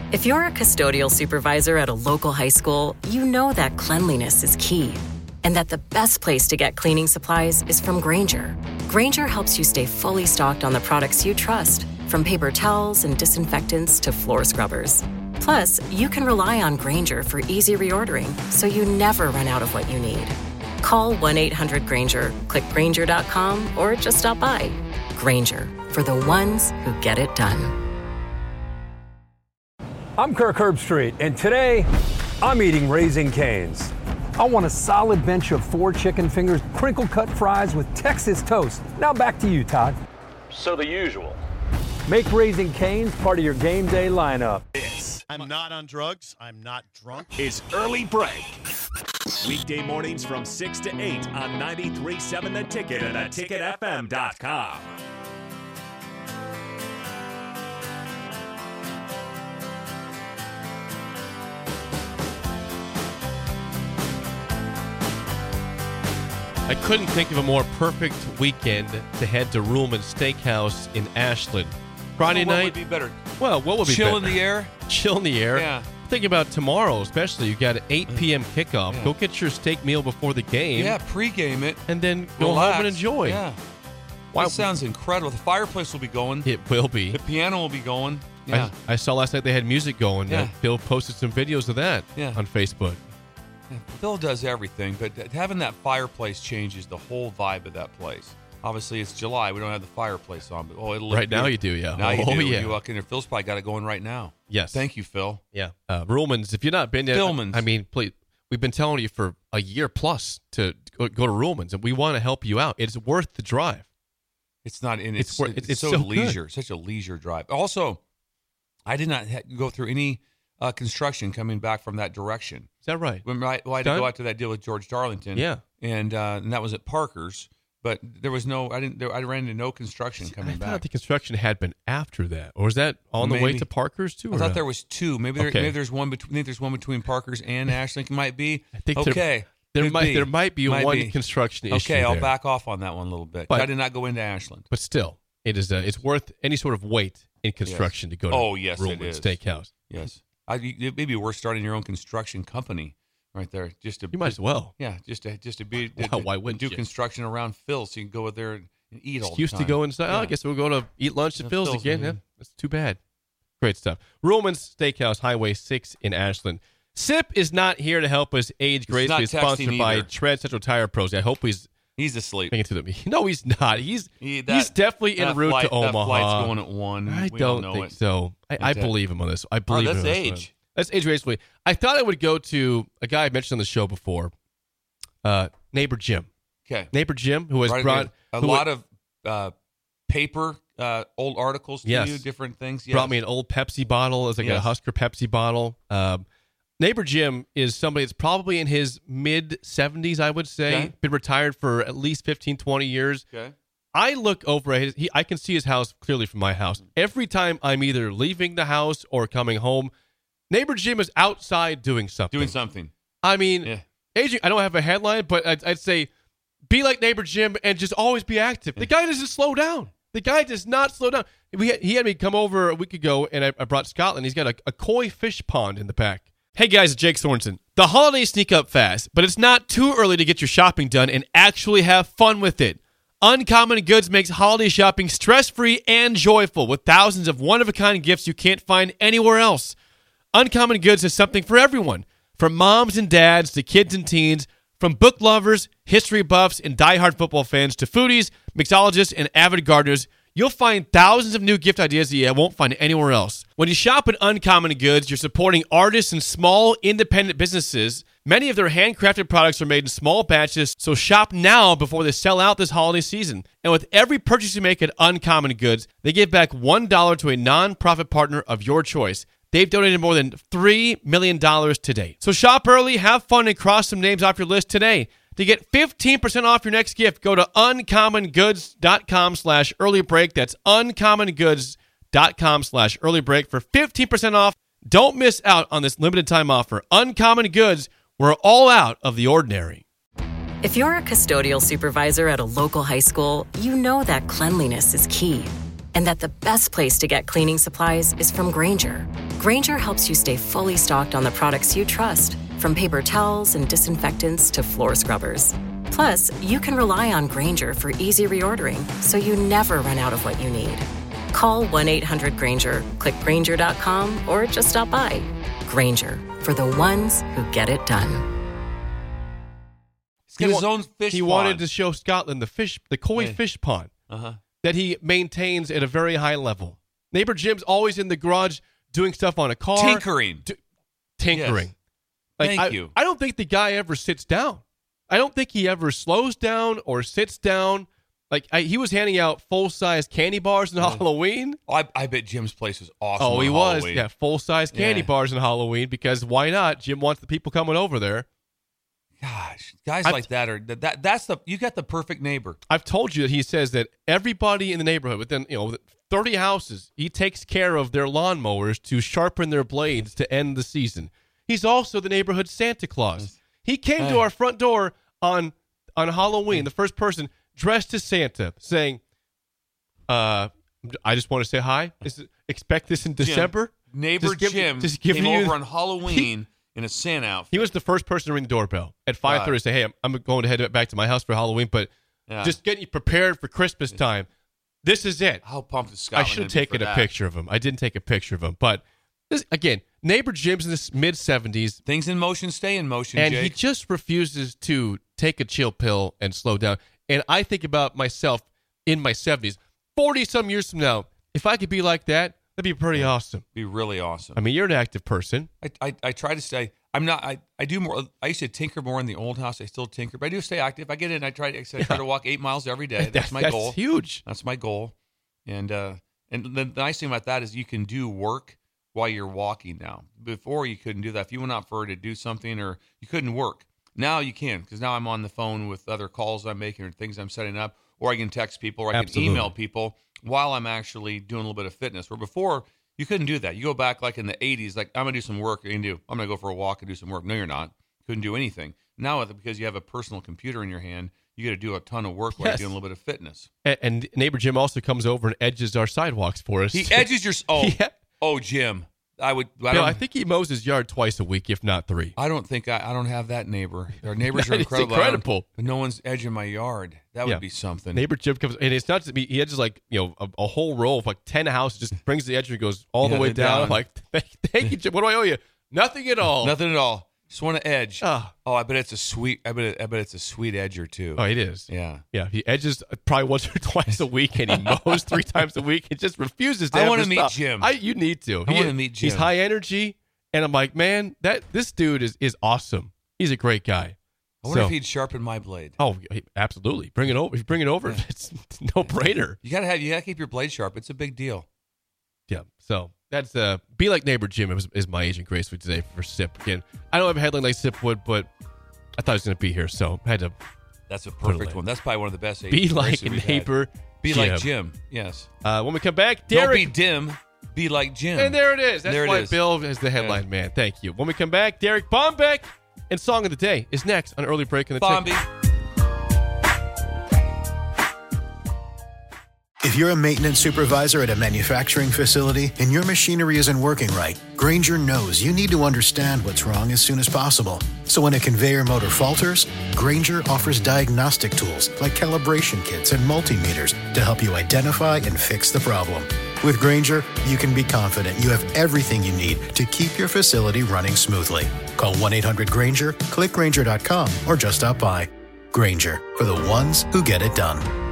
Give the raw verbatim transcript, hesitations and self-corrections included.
If you're a custodial supervisor at a local high school, you know that cleanliness is key, and that the best place to get cleaning supplies is from Grainger. Grainger helps you stay fully stocked on the products you trust, from paper towels and disinfectants to floor scrubbers. Plus, you can rely on Grainger for easy reordering, so you never run out of what you need. Call one eight hundred Grainger, click Grainger dot com, or just stop by. Grainger, for the ones who get it done. I'm Kirk Herbstreit, and today I'm eating Raising Cane's. I want a solid bench of four chicken fingers, crinkle-cut fries with Texas toast. Now back to you, Todd. So the usual. Make Raising Cane's part of your game day lineup. This. I'm not on drugs. I'm not drunk. Is Early Break. Weekday mornings from six to eight on ninety-three point seven The Ticket and the ticket f m dot com. I couldn't think of a more perfect weekend to head to Ruhlman's Steakhouse in Ashland. Friday well, what night. What would be better? Well, what would be Chill better? in the air? Chill in the air. Yeah. Think about tomorrow, especially. You got an eight p.m. kickoff. Yeah. Go get your steak meal before the game. Yeah, pregame it. And then go Relax. home and enjoy. Yeah. Why- That sounds incredible. The fireplace will be going. It will be. The piano will be going. Yeah. I, I saw last night they had music going. Yeah. Uh, Bill posted some videos of that Yeah. on Facebook. Yeah, Phil does everything, but having that fireplace changes the whole vibe of that place. Obviously, it's July. We don't have the fireplace on, but oh, it'll look Right now good. you do, yeah. Now you Oh, do. yeah. You walk in there. Phil's probably got it going right now. Yes. Thank you, Phil. Yeah. Uh, Ruhlman's, if you've not been there, Philman's. I mean, please, we've been telling you for a year plus to go, go to Ruhlman's, and we want to help you out. It's worth the drive. It's not in. It's It's, wor- it's, it's so, so leisure, good. such a leisure drive. Also, I did not ha- go through any uh, construction coming back from that direction. Is that right? When I, well, I had Done? to go out to that deal with George Darlington. Yeah. and uh, and that was at Parker's, but there was no. I didn't. There, I ran into no construction See, coming I back. thought the construction had been after that, or was that on the way Maybe. to Parker's too? I or thought not? there was two. Maybe there, Okay. maybe there's one between. Think there's one between Parker's and Ashland. It might be. I think there- okay. There Could might be. there might be Might one be. construction issue. Okay, I'll there. back off on that one a little bit. But- I did not go into Ashland. But still, it is uh, it's worth any sort of wait in construction to go to Oh, yes, it Ruhlman's is. Steakhouse. Yes, I, it may be worth starting your own construction company right there, just to You might as well. Yeah, just to just to be. Wow, to, why wouldn't do you? construction around Phil, so you can go there and eat all Excuse the to time. go inside. Oh, I Yeah. guess we'll go to eat lunch at Yeah, Phil's Phil's, again. yeah. Yeah, that's too bad. Great stuff. Ruhlman's Steakhouse, Highway six in Ashland. S I P is not here to help us age He's gracefully. not It's sponsored texting by either. Tread Central Tire Pros. I hope he's He's asleep. making it to the. No, he's not. He's He- that- he's definitely en that route flight, to Omaha. That flight's going at one. I we don't know think it. so. I, I Okay. believe him on this. I believe Oh, that's him on this age. one. That's age gracefully. I thought I would go to a guy I mentioned on the show before, uh, Neighbor Jim. Okay. Neighbor Jim, who has Right, brought a who lot of uh, paper, uh, old articles to Yes. you, different things. Yes. brought me an old Pepsi bottle. It's like a Yes. Husker Pepsi bottle. Um, Neighbor Jim is somebody that's probably in his mid seventies, I would say. Okay. Been retired for at least fifteen, twenty years. Okay. I look over at his, he, I can see his house clearly from my house. Every time I'm either leaving the house or coming home, Neighbor Jim is outside doing something. Doing something. I mean, Yeah. aging, I don't have a headline, but I'd, I'd say be like Neighbor Jim and just always be active. The guy doesn't slow down. The guy does not slow down. We had, he had me come over a week ago, and I, I brought Scotland. He's got a, a koi fish pond in the back. Hey guys, it's Jake Sorensen. The holidays sneak up fast, but it's not too early to get your shopping done and actually have fun with it. Uncommon Goods makes holiday shopping stress-free and joyful with thousands of one-of-a-kind gifts you can't find anywhere else. Uncommon Goods has something for everyone, from moms and dads to kids and teens, from book lovers, history buffs, and diehard football fans to foodies, mixologists, and avid gardeners. You'll find thousands of new gift ideas that you won't find anywhere else. When you shop at Uncommon Goods, you're supporting artists and small independent businesses. Many of their handcrafted products are made in small batches, so shop now before they sell out this holiday season. And with every purchase you make at Uncommon Goods, they give back one dollar to a nonprofit partner of your choice. They've donated more than three million dollars to date. So shop early, have fun, and cross some names off your list today. To get fifteen percent off your next gift, go to uncommongoods.com slash early break. That's uncommongoods.com slash early break for fifteen percent off. Don't miss out on this limited time offer. Uncommon Goods, we're all out of the ordinary. If you're a custodial supervisor at a local high school, you know that cleanliness is key, and that the best place to get cleaning supplies is from Grainger. Grainger helps you stay fully stocked on the products you trust, from paper towels and disinfectants to floor scrubbers. Plus, you can rely on Grainger for easy reordering, so you never run out of what you need. Call one eight hundred Grainger, click Grainger dot com, or just stop by. Grainger, for the ones who get it done. He's got He his wa- own fish He pond. wanted to show Scotland the fish, the koi Hey. fish pond Uh-huh. that he maintains at a very high level. Neighbor Jim's always in the garage doing stuff on a car. Tinkering. D- tinkering. Yes. Like, Thank I, you. I don't think the guy ever sits down. I don't think he ever slows down or sits down. Like, I, he was handing out full-size candy bars in Halloween. Oh, I, I bet Jim's place was awesome. Oh, on he was. Halloween. Yeah, full-size candy Yeah. bars in Halloween because why not? Jim wants the people coming over there. Gosh, guys I've- like that are that, that. That's the you got the perfect neighbor. I've told you that he says that everybody in the neighborhood within, you know, thirty houses, he takes care of their lawnmowers to sharpen their blades to end the season. He's also the neighborhood Santa Claus. He came to Hey. our front door on on Halloween, the first person dressed as Santa, saying, uh, I just want to say hi. Is it, expect this in December. Jim, neighbor Just give- Jim just giving came you- over on Halloween in a Santa outfit. He was the first person to ring the doorbell at five thirty to say, hey, I'm, I'm going to head back to my house for Halloween, but Yeah. just getting you prepared for Christmas time. This is it. How pumped is I Scotland? should have gonna be taken for a that? picture of him. I didn't take a picture of him. But this, again, neighbor Jim's in his mid seventies, Things in motion stay in motion, and Jake. he just refuses to take a chill pill and slow down. And I think about myself in my seventies, forty some years from now. If I could be like that, that'd be pretty awesome. be really awesome. I mean, you're an active person. I, I, I try to stay. I'm not. I, I do more. I used to tinker more in the old house. I still tinker, but I do stay active. I get in. I try. I try to walk eight miles every day. That's my that's goal. huge. That's my goal. And uh, and the, the nice thing about that is you can do work while you're walking now. Before you couldn't do that. If you went out for to do something or you couldn't work. Now you can because now I'm on the phone with other calls I'm making or things I'm setting up, or I can text people or I Absolutely. can email people while I'm actually doing a little bit of fitness. Where before you couldn't do that. You go back like in the eighties, like I'm gonna do some work. You can do. I'm gonna go for a walk and do some work. No, you're not. Couldn't do anything. Now because you have a personal computer in your hand, you got to do a ton of work while Yes. you're doing a little bit of fitness. And, and neighbor Jim also comes over and edges our sidewalks for us. He edges your. Oh, Yeah. oh, Jim. I would. I, Bill, don't, I think he mows his yard twice a week, if not three. I don't think I, I don't have that neighbor. Our neighbors are That is incredible. I don't- incredible. But no one's edging my yard. That would Yeah. be something. Neighbor Jim comes, and it's not just me. He edges like you know a, a whole row of like ten houses, just brings the edge and goes all Yeah, the way they're down. down. I'm like, thank, thank you, Jim. What do I owe you? Nothing at all. Nothing at all. Just want to edge. Ah. Oh, I bet it's a sweet. I bet. It, I bet it's a sweet edger too. Oh, it is. Yeah. Yeah, he edges probably once or twice a week, and he mows three times a week. He just refuses to. I ever wanna meet stop. Jim. I, you need to. I He- wanna meet He's Jim. high energy, and I'm like, man, that this dude is is awesome. He's a great guy. I wonder So- if he'd sharpen my blade. Oh, he- absolutely. Bring it over. If you bring it over, it's no brainer. You gotta have. You gotta keep your blade sharp. It's a big deal. Yeah. So that's uh, be like neighbor Jim is, is my agent Grace for today for SIP. Again, I don't have a headline like SIP would, but I thought he was going to be here, so I had to That's a it perfect in. one. That's probably one of the best. be agent like races we've had. neighbor. Be Jim. like Jim. Yes. Uh, when we come back, Don't Derek. be dim. Be like Jim. And there it is. That's There it why is. Bill is the headline Yeah. man. Thank you. When we come back, Derek Bombeck and Song of the Day is next on Early Break in the Bombi. Ticket. If you're a maintenance supervisor at a manufacturing facility and your machinery isn't working right, Grainger knows you need to understand what's wrong as soon as possible. So when a conveyor motor falters, Grainger offers diagnostic tools like calibration kits and multimeters to help you identify and fix the problem. With Grainger, you can be confident you have everything you need to keep your facility running smoothly. Call one eight hundred Grainger, click Grainger dot com, or just stop by. Grainger, for the ones who get it done.